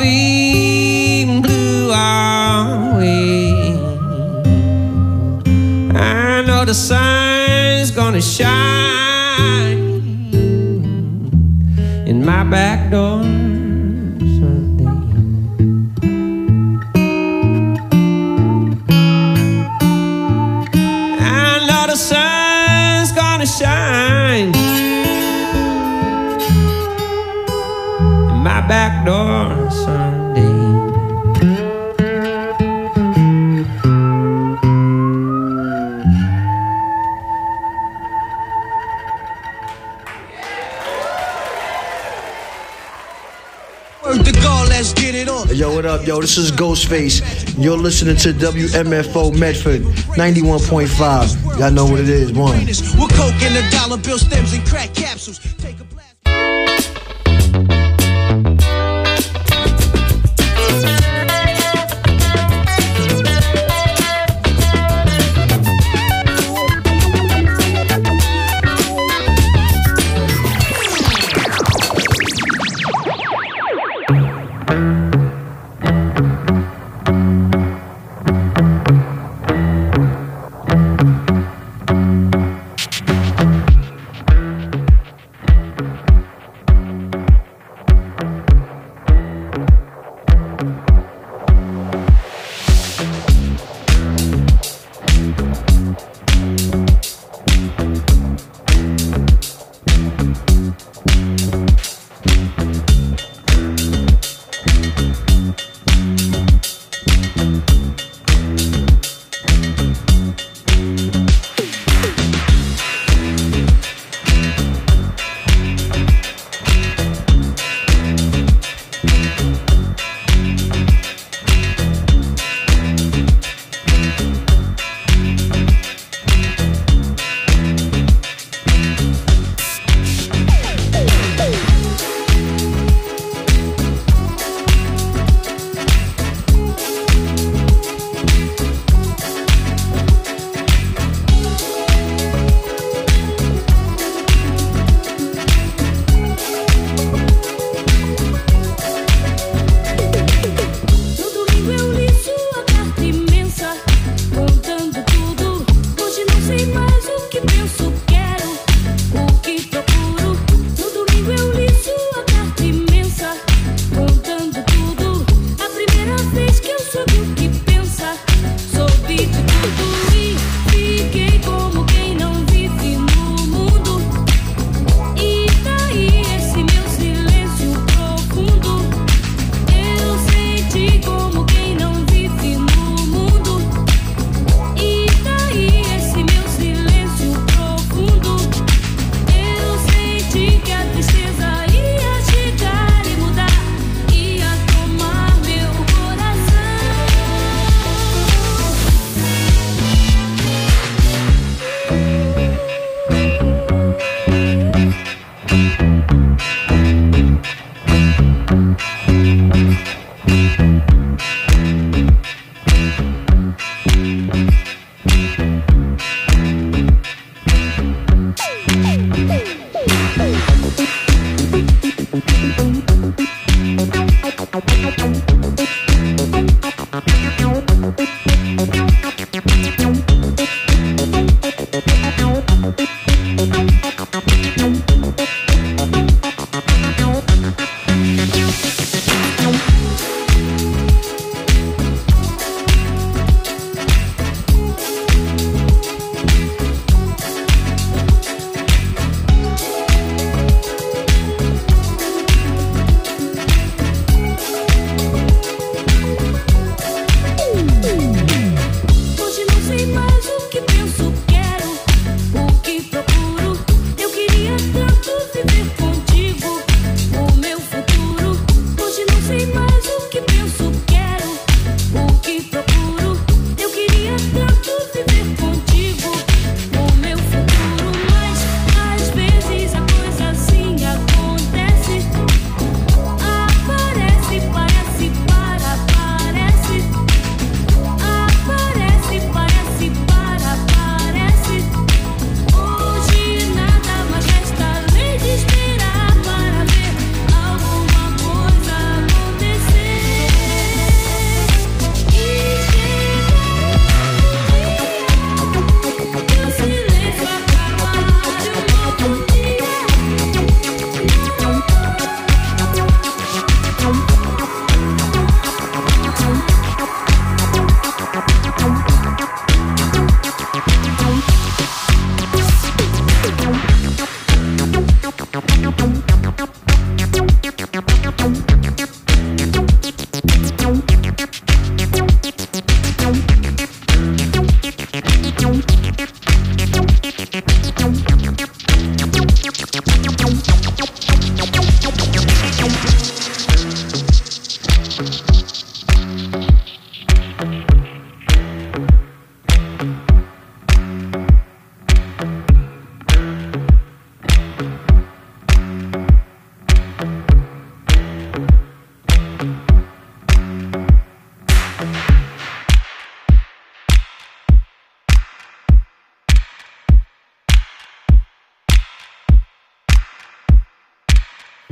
feeling blue always. I know the sun's gonna shine in my back door someday. I know the sun's gonna shine in my back door someday. Yo, what up, yo? This is Ghostface. You're listening to WMFO Medford 91.5. Y'all know what it is. One. With coke and the dollar bill stems and crack capsules. Take a blast.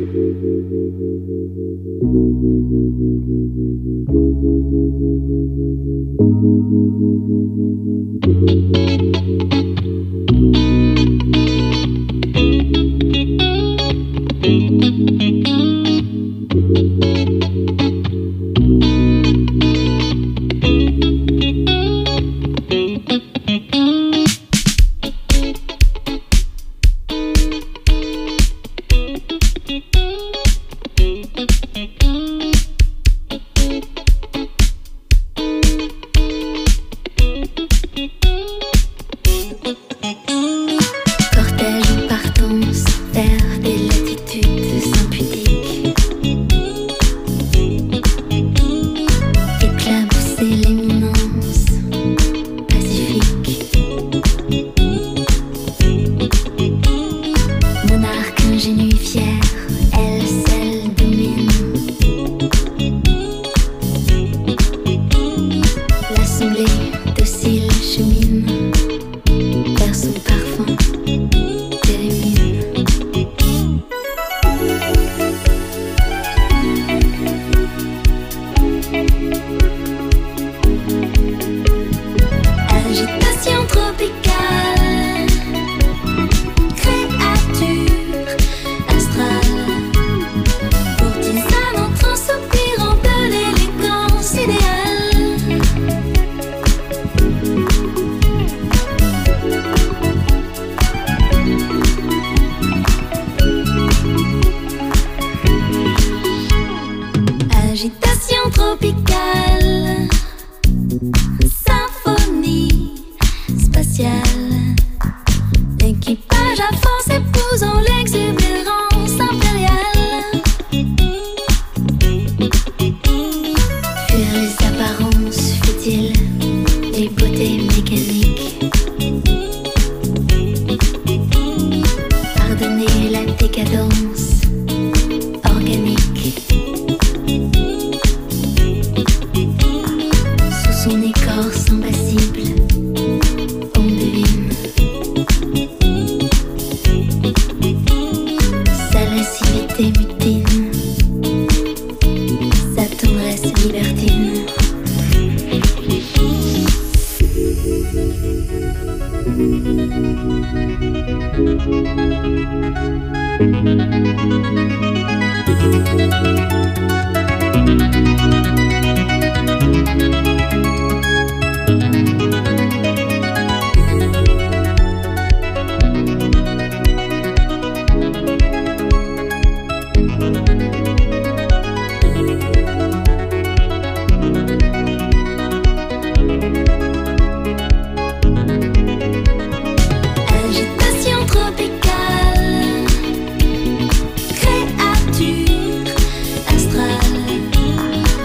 Créature astrale,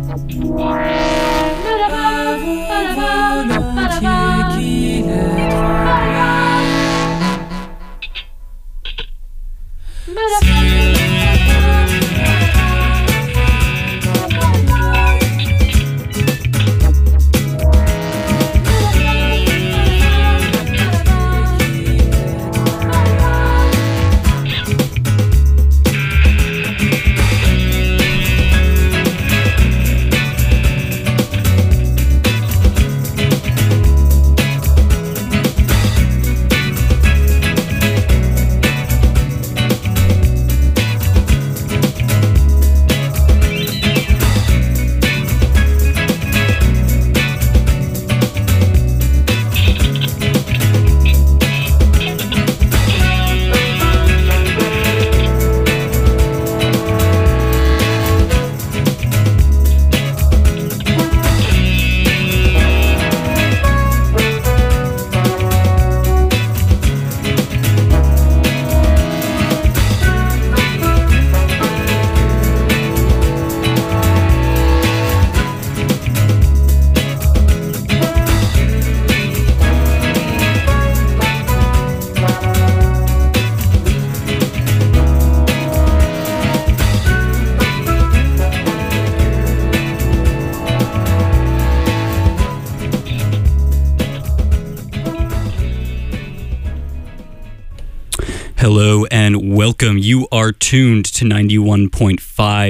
Hello and welcome. You are tuned to 91.5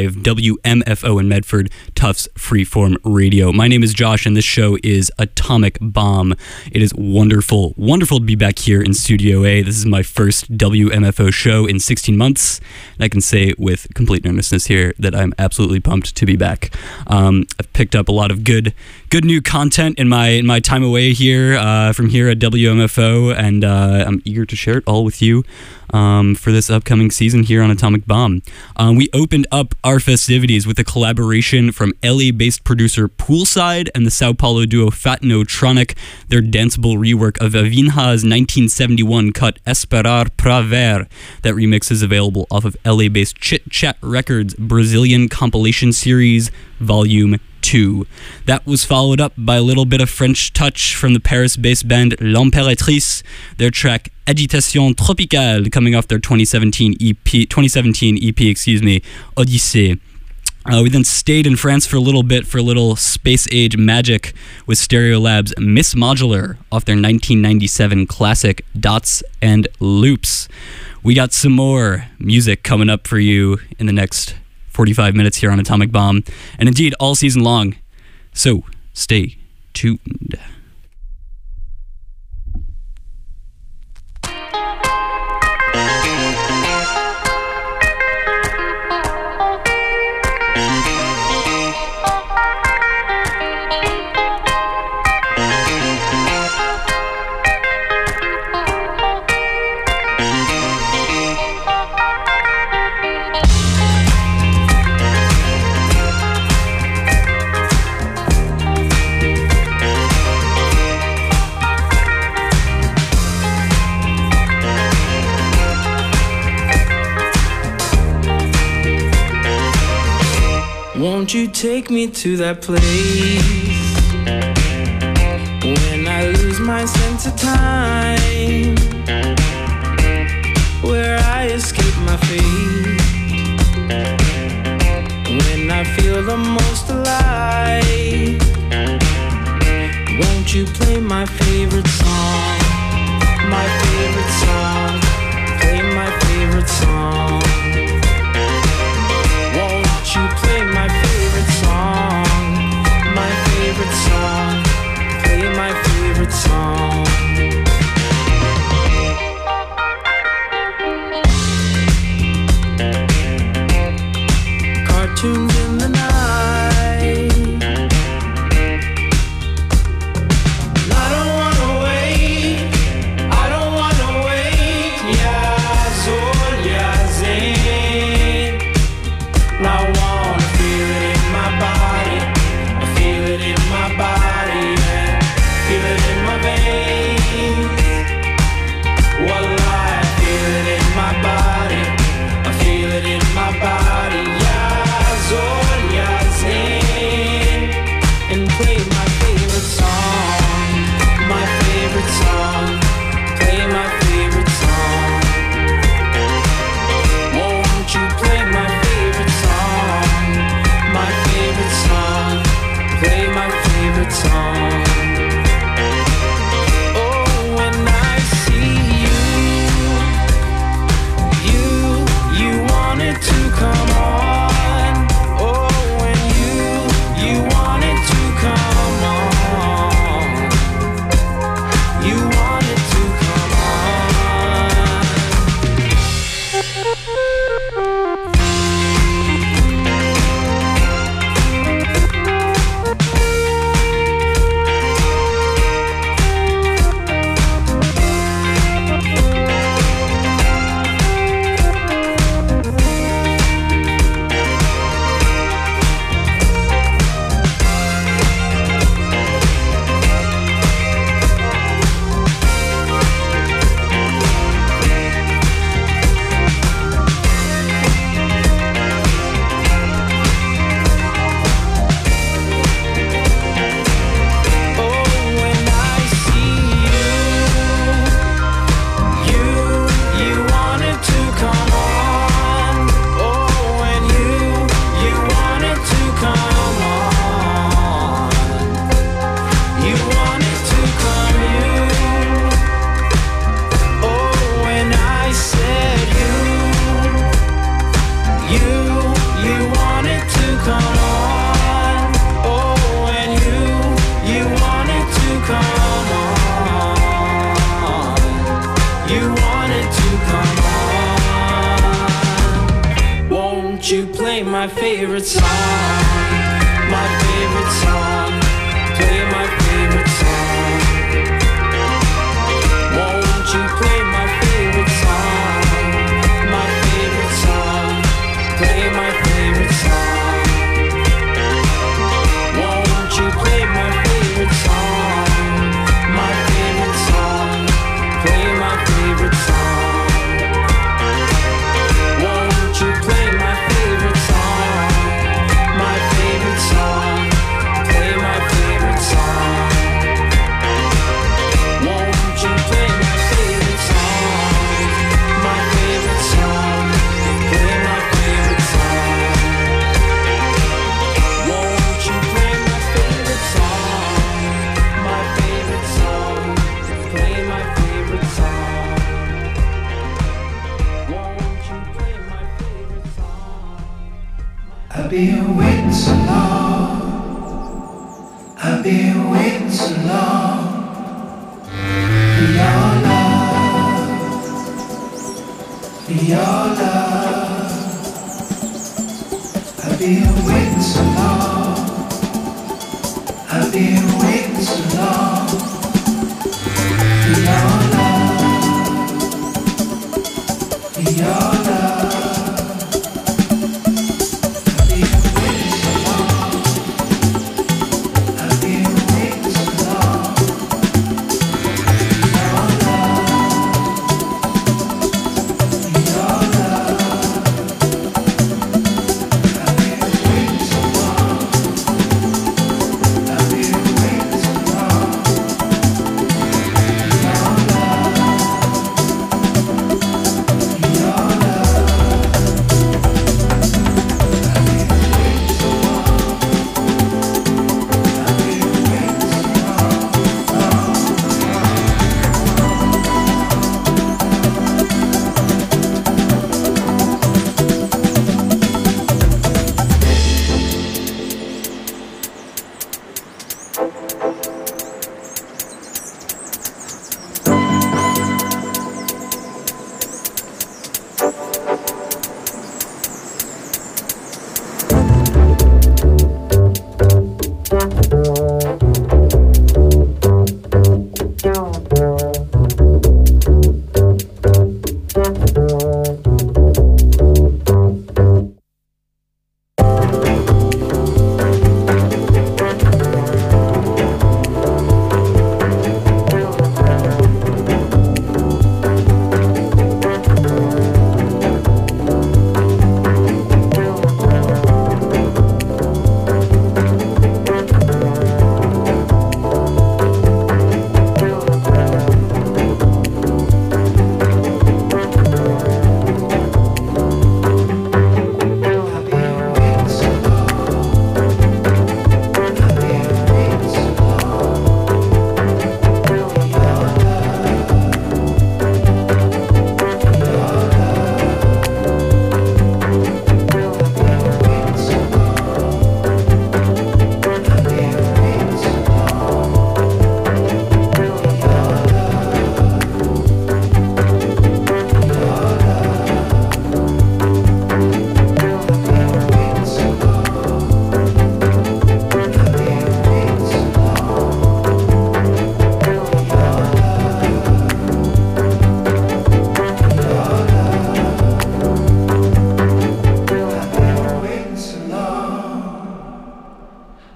WMFO in Medford, Tufts Freeform Radio. My name is Josh and this show is Atomic Bomb. It is wonderful to be back here in Studio A. This is my first WMFO show in 16 months. And I can say with complete earnestness here that I'm absolutely pumped to be back. I've picked up a lot of good new content in my time away here from here at WMFO, and I'm eager to share it all with you for this upcoming season here on Atomic Bomb. We opened up our festivities with a collaboration from LA-based producer Poolside and the Sao Paulo duo Fatnotronic. Their danceable rework of Avinha's 1971 cut Esperar Pra Ver. That remix is available off of LA-based Chit Chat Records Brazilian compilation series Volume 2. That was followed up by a little bit of French touch from the Paris-based band L'Impératrice. Their track Agitation Tropicale, coming off their 2017 EP, Odyssée. We then stayed in France for a little bit for a little space age magic with Stereolab's Miss Modular off their 1997 classic Dots and Loops. We got some more music coming up for you in the next 45 minutes here on Atomic Bomb, and indeed all season long. So stay tuned. Won't you take me to that place when I lose my sense of time, where I escape my fate, when I feel the most alive? Won't you play my favorite song, my favorite song, play my favorite song? Won't you play my favorite song, my favorite song, play my favorite song? Cartoons in the night, I don't wanna wait, I don't wanna wait, ja soll ja sehen. favorite song. Oh, when I see you wanted to come on. Oh, when you wanted to come on. You wanted to come on. My favorite song, my favorite song, play my favorite song. Won't you play my favorite song, my favorite song, play my favorite song. Won't you play my favorite song, my favorite song, play my favorite song. Won't you play my favorite song, my favorite song, play my favorite song. Won't you play my favorite song, my favorite song, play my favorite song. Won't you play my favorite song, my favorite song, play my favorite song. Won't you play my favorite song? I've been waiting so long. I've been waiting so long for your love, for your love. I've been waiting so long. I've been waiting so long for your love, for your love. So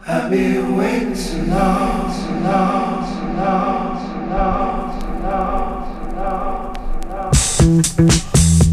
I've been waiting so long, so long, so long, so long, so long, so long, so long.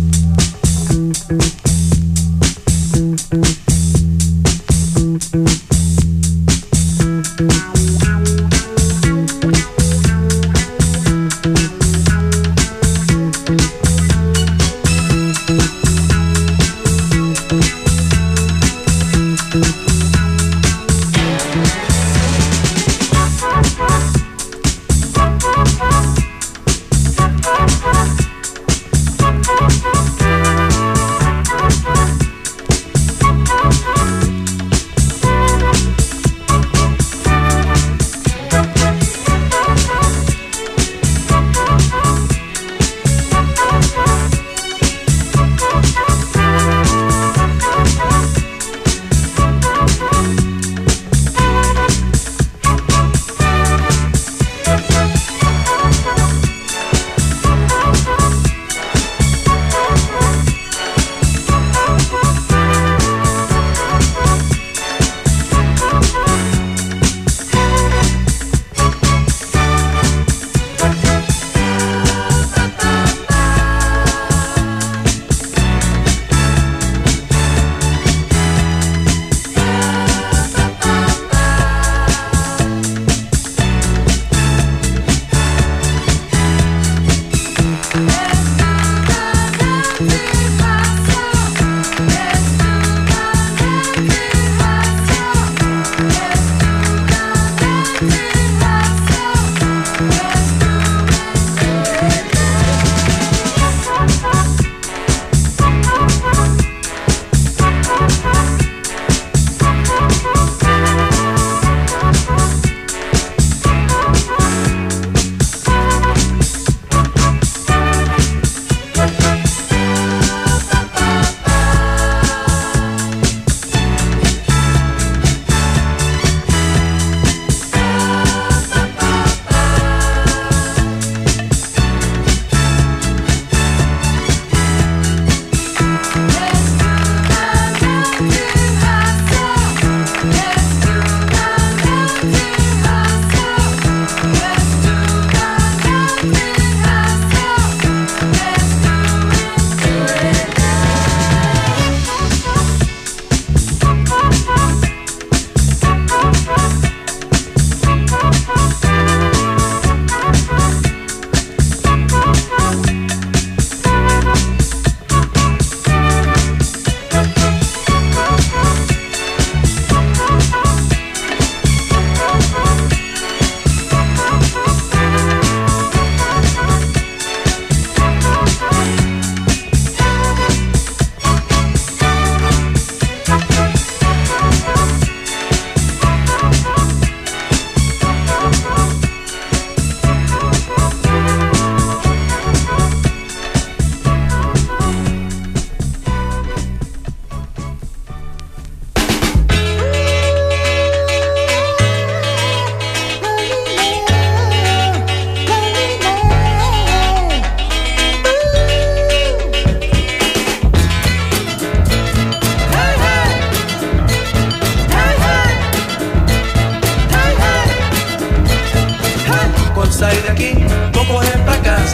sair daqui, vou correr pra casa.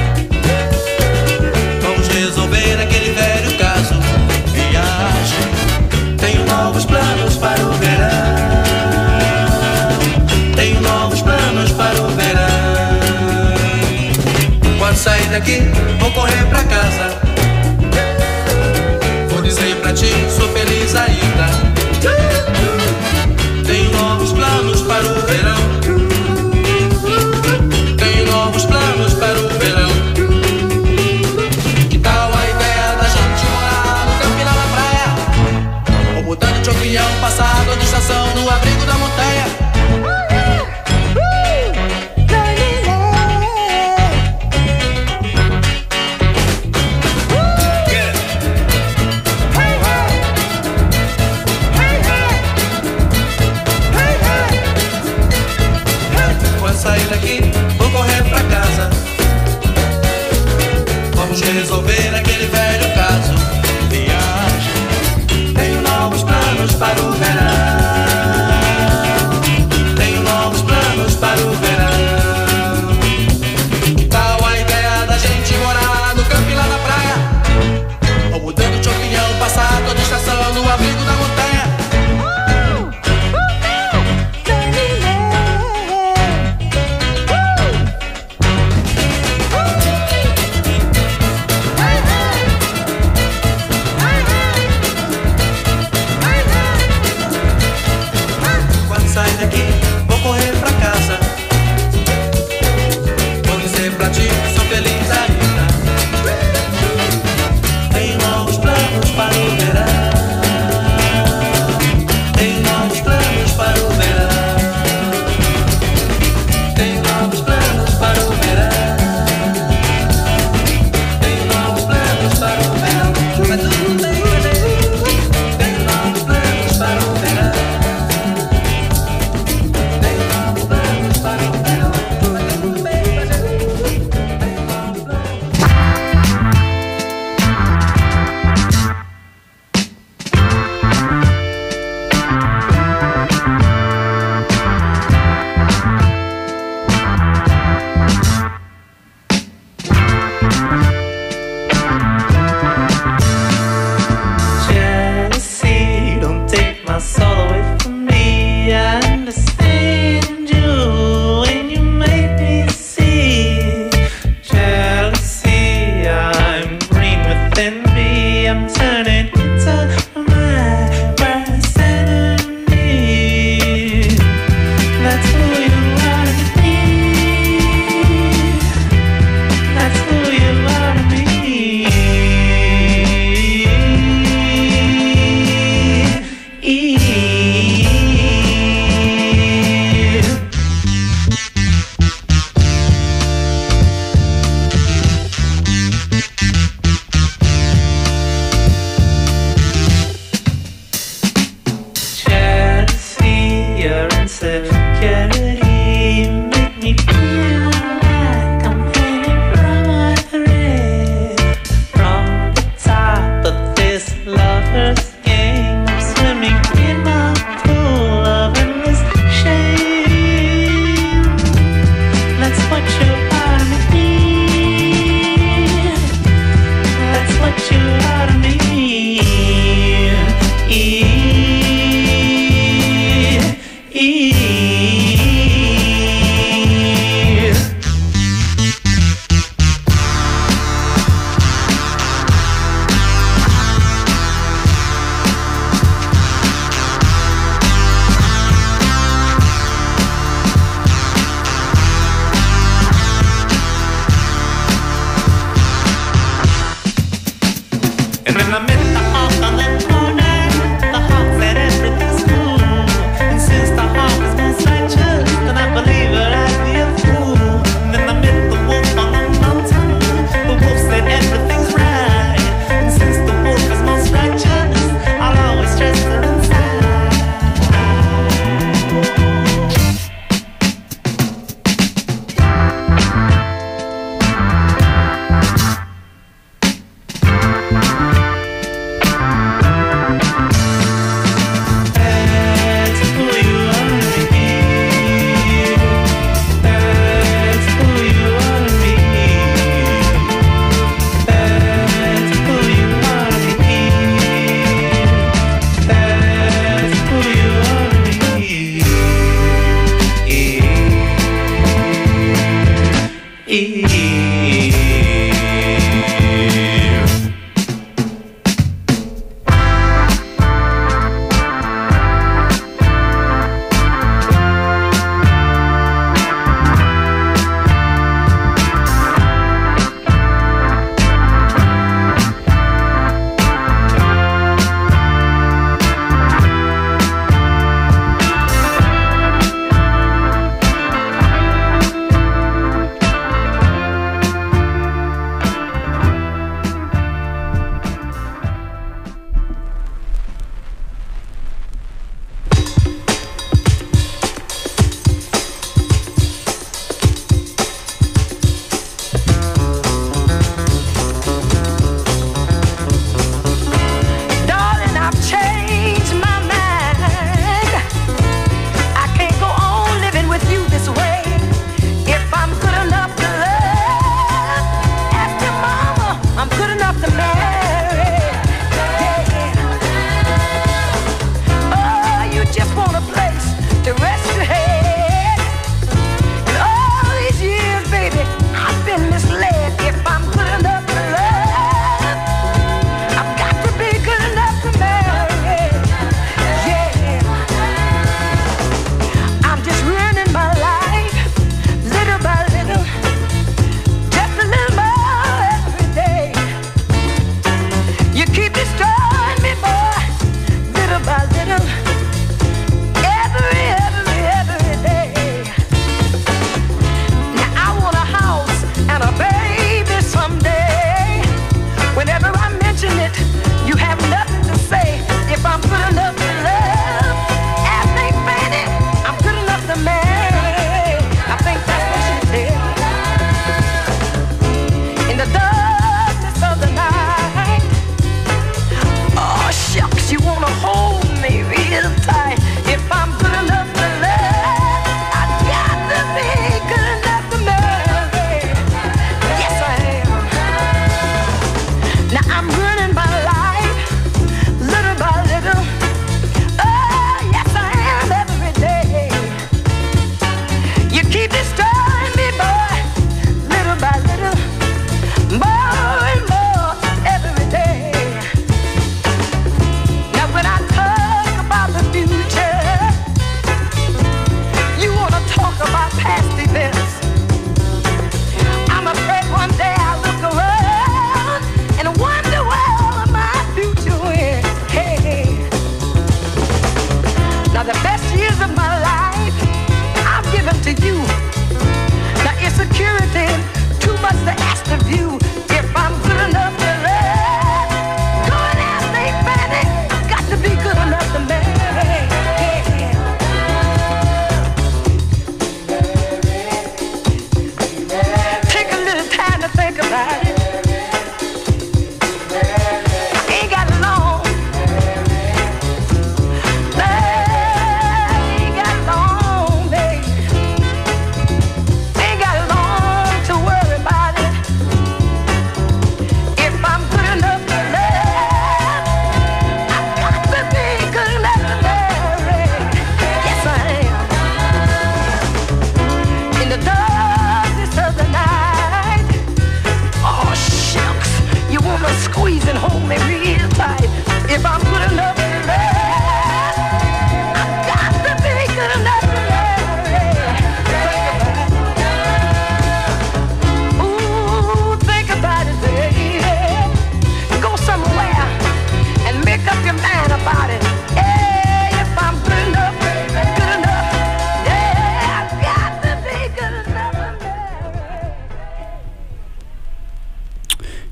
Vamos resolver aquele velho caso. Viagem, tenho novos planos para o verão. Tenho novos planos para o verão. Quando sair daqui, vou correr pra casa. Vou dizer pra ti, sou feliz ainda. Tenho novos planos para o verão. Tenho novos planos para o verão. Que tal a ideia da gente morar no campo e na praia? Ou mudando de opinião, passar toda estação no abrigo da montanha?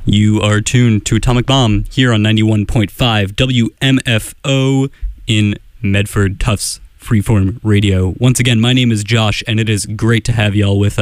You are tuned to Atomic Bomb here on 91.5 WMFO in Medford, Tufts Freeform Radio. Once again, my name is Josh, and it is great to have y'all with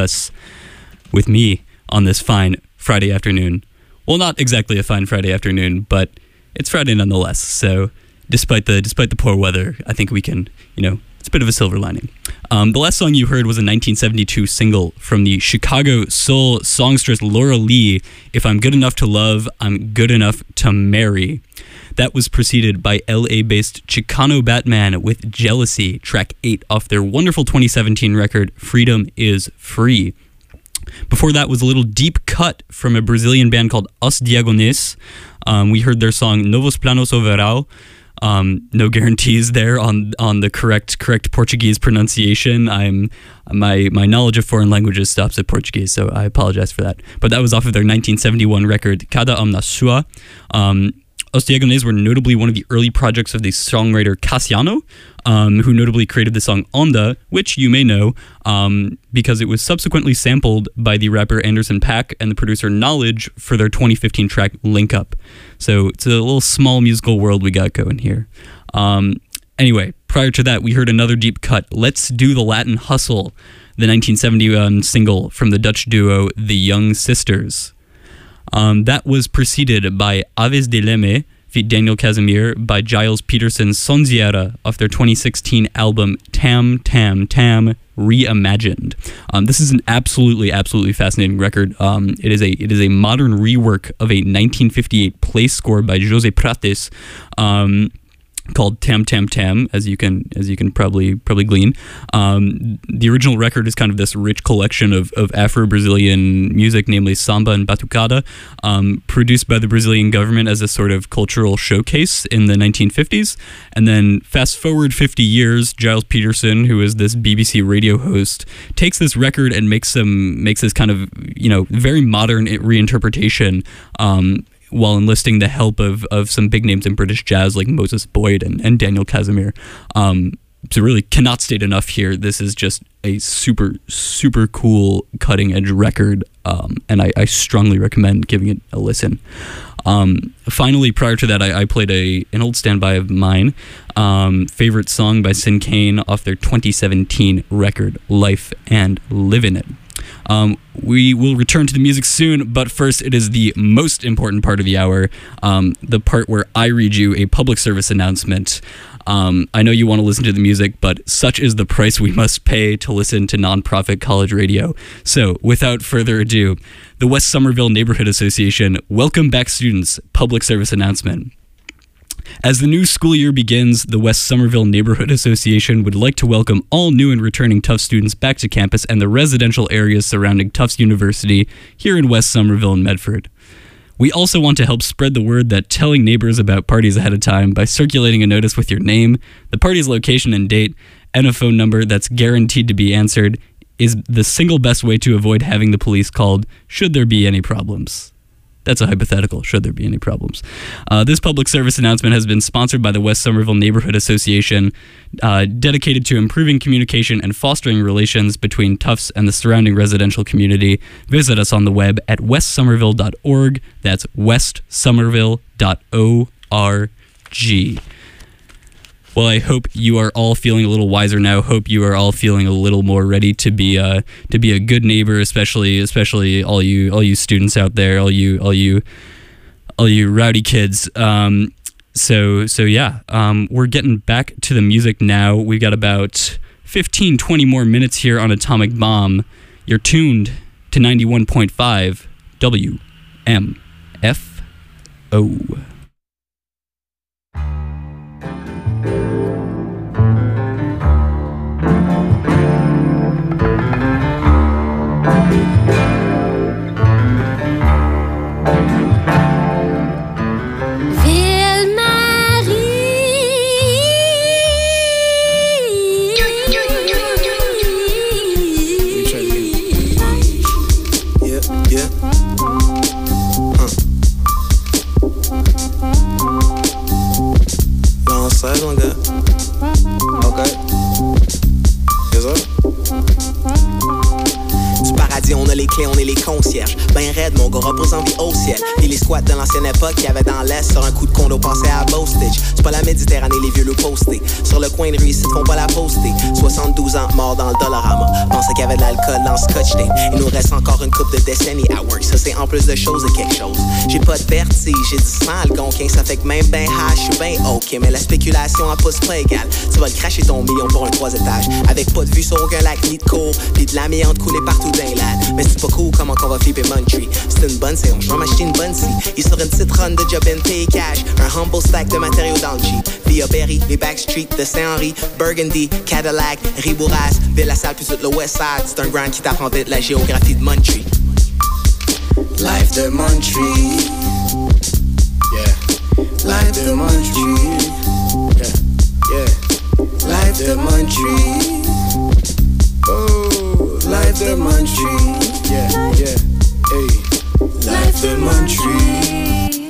me on this fine Friday afternoon. Well, not exactly a fine Friday afternoon, but it's Friday nonetheless. So, despite the poor weather, I think we can, it's a bit of a silver lining. The last song you heard was a 1972 single from the Chicago soul songstress Laura Lee, If I'm Good Enough to Love, I'm Good Enough to Marry. That was preceded by LA-based Chicano Batman with Jealousy, track 8 off their wonderful 2017 record, Freedom is Free. Before that was a little deep cut from a Brazilian band called Os Diagones. We heard their song Novos Planos o Verão. No guarantees there on the correct Portuguese pronunciation. My knowledge of foreign languages stops at Portuguese, so I apologize for that. But that was off of their 1971 record Cada na Sua. Os Diagones were notably one of the early projects of the songwriter Cassiano, who notably created the song Onda, which you may know because it was subsequently sampled by the rapper Anderson .Paak and the producer Knowledge for their 2015 track Link Up. So it's a little small musical world we got going here. Anyway, prior to that, we heard another deep cut, Let's Do the Latin Hustle, the 1971 single from the Dutch duo The Young Sisters. That was preceded by Aves de Leme, feat. Daniel Casimir, by Giles Peterson's Sonzeira off their 2016 album Tam Tam Tam Reimagined. This is an absolutely fascinating record. It is a modern rework of a 1958 play score by José Prates, called Tam Tam Tam, as you can probably glean. The original record is kind of this rich collection of Afro-Brazilian music, namely samba and batucada, produced by the Brazilian government as a sort of cultural showcase in the 1950s. And then fast forward 50 years, Giles Peterson, who is this BBC radio host, takes this record and makes this kind of very modern reinterpretation, while enlisting the help of some big names in British jazz like Moses Boyd and Daniel Casimir. So really cannot state enough here. This is just a super, super cool cutting edge record, and I strongly recommend giving it a listen. Finally, prior to that, I played an old standby of mine, favorite song by Sin Kane off their 2017 record, Life and Live in It. We will return to the music soon, but first it is the most important part of the hour, the part where I read you a public service announcement. I know you want to listen to the music, but such is the price we must pay to listen to nonprofit college radio. So, without further ado, the West Somerville Neighborhood Association Welcome Back Students public service announcement. As the new school year begins, the West Somerville Neighborhood Association would like to welcome all new and returning Tufts students back to campus and the residential areas surrounding Tufts University here in West Somerville and Medford. We also want to help spread the word that telling neighbors about parties ahead of time by circulating a notice with your name, the party's location and date, and a phone number that's guaranteed to be answered is the single best way to avoid having the police called should there be any problems. That's a hypothetical, should there be any problems. This public service announcement has been sponsored by the West Somerville Neighborhood Association, dedicated to improving communication and fostering relations between Tufts and the surrounding residential community. Visit us on the web at westsomerville.org. That's westsomerville.org. Well, I hope you are all feeling a little wiser now. Hope you are all feeling a little more ready to be a good neighbor, especially all you students out there, all you rowdy kids. So yeah, we're getting back to the music now. We've got about 15-20 more minutes here on Atomic Bomb. You're tuned to 91.5 WMFO. vierge. Ben raide, mon gars repose en vie au ciel. Puis les squats de l'ancienne époque qu'il y avait dans l'Est, sur un coup de condo passé à Bostitch. C'est pas la Méditerranée, les vieux le postés. Sur le coin de rue, ici, font pas la poster. 72 ans, mort dans le Dollarama. Pensais qu'il y avait de l'alcool dans le Scotch tape. Il nous reste encore une couple de décennies à work. Ça, c'est en plus de choses et quelque chose. J'ai pas de vertige, j'ai du sang le gonquin. Ça fait que même ben high, j'suis ben ok. Mais la spéculation en pousse pas égal. Tu vas le cracher ton million pour un 3 étages. Avec pas de vue sur aucun lac ni de cour. Pis de l'amiante couler partout d'un lad. Mais c'est pas cool comment qu'on va flipper Muntree. C'est une bonne séance, j'vais m'acheter une bonne scie. Il sur une petite run de job and pay cash. Un humble stack de matériaux dans le Jeep. Via Berry, les Backstreet de Saint-Henri, Burgundy, Cadillac, Ribourras, Ville-la-Salle puis tout le West Side. C'est un grind qui t'apprend vite la géographie de Muntree. Life de Muntree. Yeah. Life de Muntree. Yeah. Yeah. Life de Muntree. Oh, life de Muntree. Yeah, yeah. Hey. Life de Muntree.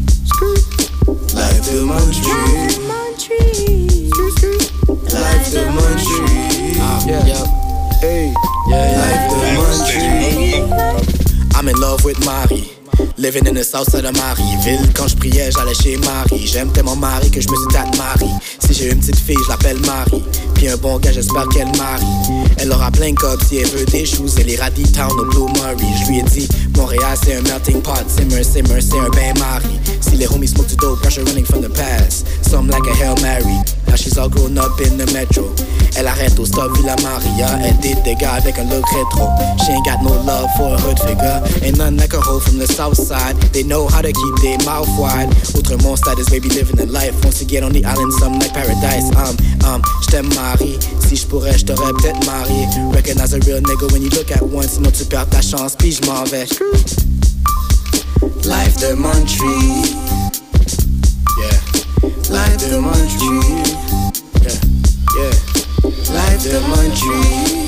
Life de Muntree. Life de Muntree. Yeah. Hey. Life de Muntree. I'm in love with Marie. Living in the south side of Marieville. Quand je priais, j'allais chez Marie. J'aime tellement Marie que je me suis tate Marie. Si j'ai une petite fille, je l'appelle Marie. Puis un bon gars, j'espère qu'elle marie. Elle aura plein de codes si elle veut des choses. Elle ira D-Town au Blue Murray. Je lui ai dit, Montréal c'est un melting pot. Simmer, simmer, c'est un bain Marie. Si les homies smoke du dope, pressure running from the past. Some like a Hail Mary. Now she's all grown up in the metro. Elle arrête au stop Villa Maria. Elle date des gars avec un look rétro. She ain't got no love for a hood figure. Ain't none like a hoe from the south side. They know how to keep their mouth wide. Outremont status, baby living the life. Once you get on the island, some like paradise. J't'aime Marie. Si j'pourrais, j't'aurais peut-être marié. Recognize a real nigga when you look at one. Sinon tu perds ta chance, puis j'm'en vais. Life de Muntree. Yeah. Life de Muntree. Yeah. Yeah. Life de Muntree.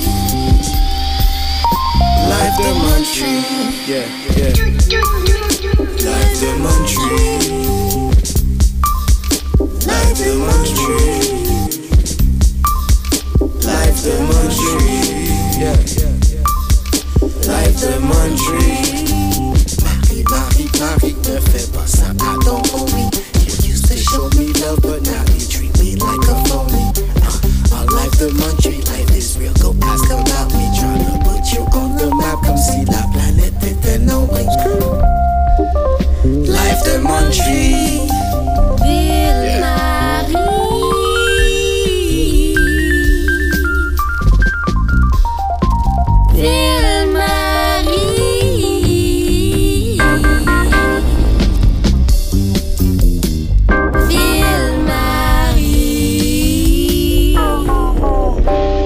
Life de Muntree. Yeah, yeah. Life de Muntree. Life de Muntree. Life de Muntree. Yeah, yeah, yeah. Life de Muntree. Marie, Marie, Marie, ne fais pas ça, I don't owe me. You used to show me love, but now you treat me like a phony. Our life de Muntree, life is real, go ask about me. Tryna put you on the map, come see la planète éternelle. Life de Muntree. Ville Marie. Ville Marie. Ville Marie.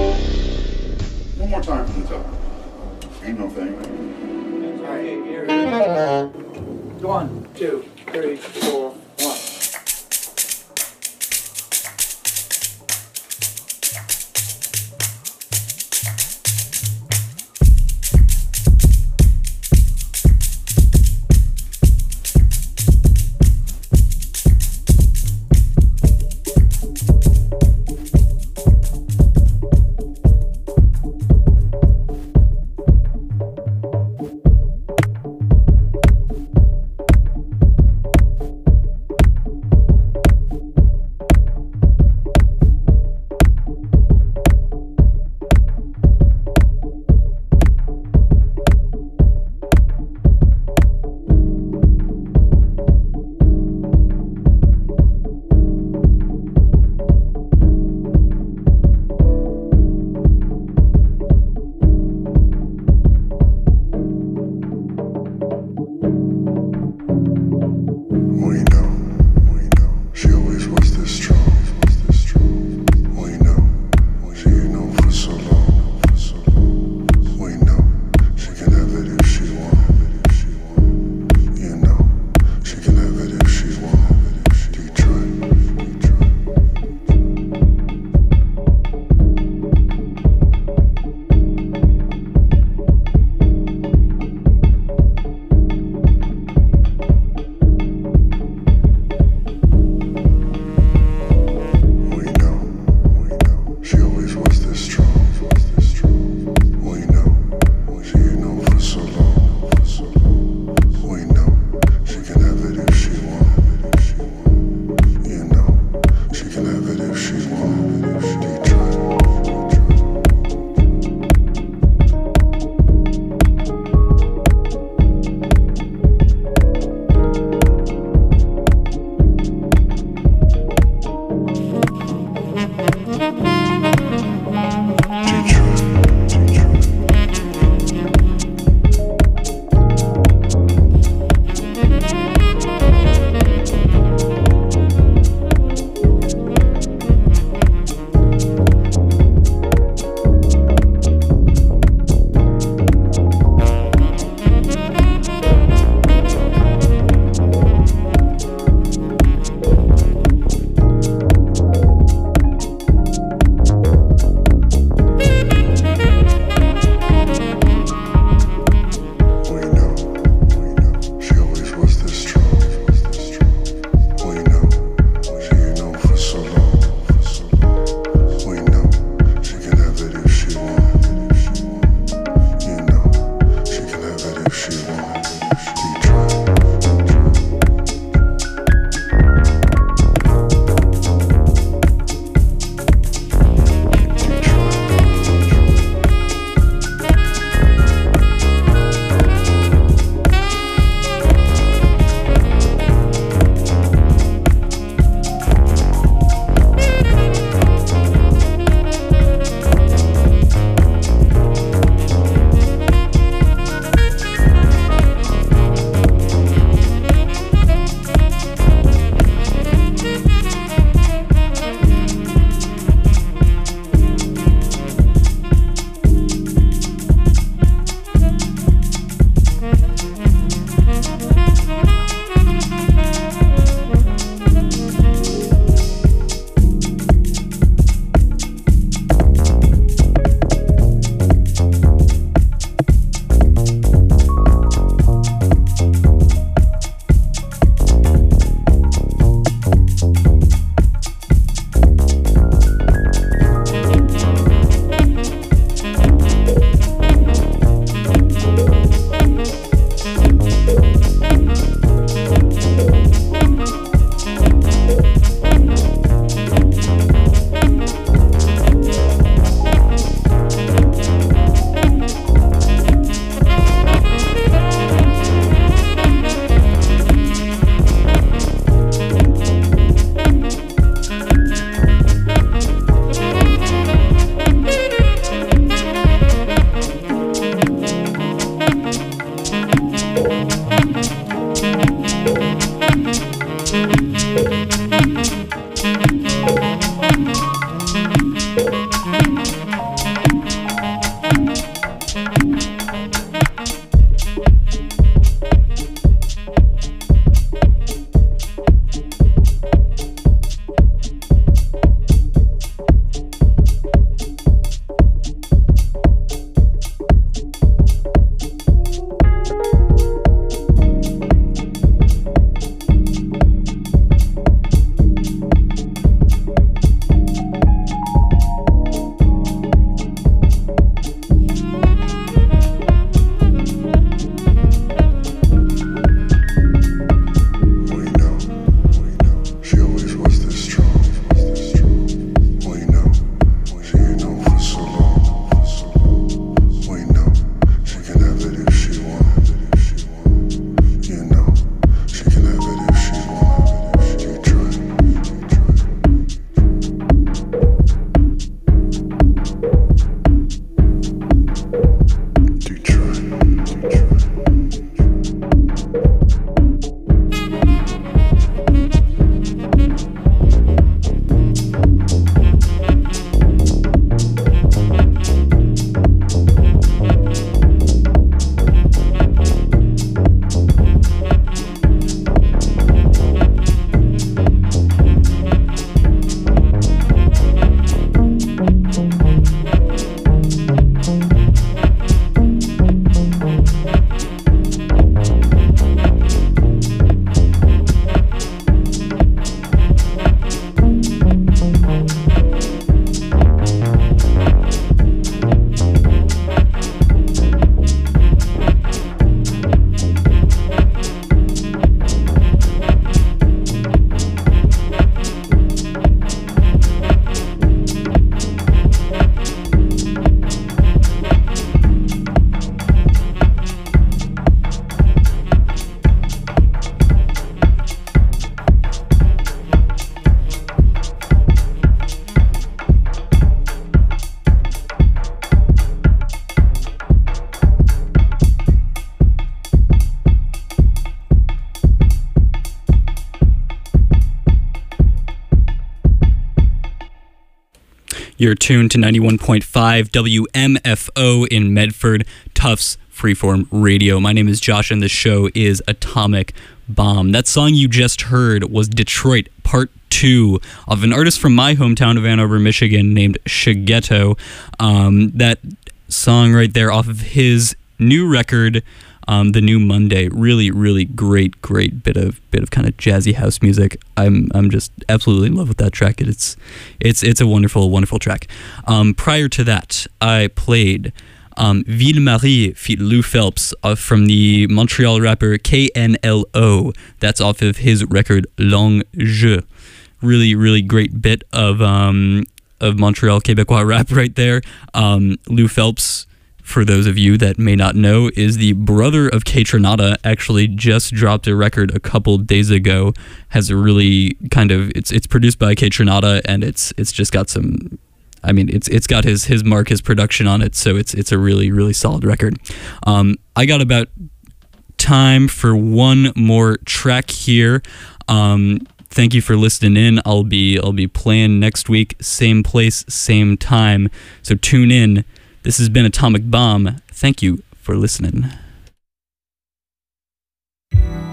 You're tuned to 91.5 WMFO in Medford, Tufts Freeform Radio. My name is Josh, and the show is Atomic Bomb. That song you just heard was Detroit Part 2 of an artist from my hometown of Ann Arbor, Michigan named Shigeto. That song right there off of his new record, The New Monday. Really, really great bit of kind of jazzy house music. I'm just absolutely in love with that track. It's a wonderful track. Prior to that, I played Ville Marie feat. Lou Phelps from the Montreal rapper KNLO. That's off of his record Long Jeu. Really great bit of Montreal Québécois rap right there. Lou Phelps, for those of you that may not know, is the brother of Kaytranada. Actually just dropped a record a couple days ago. Has a really kind of, it's produced by Kaytranada, and it's just got some, I mean, it's got his mark, his production on it, so it's a really solid record. I got about time for one more track here. Thank you for listening in. I'll be playing next week, same place, same time. So tune in. This has been Atomic Bomb. Thank you for listening.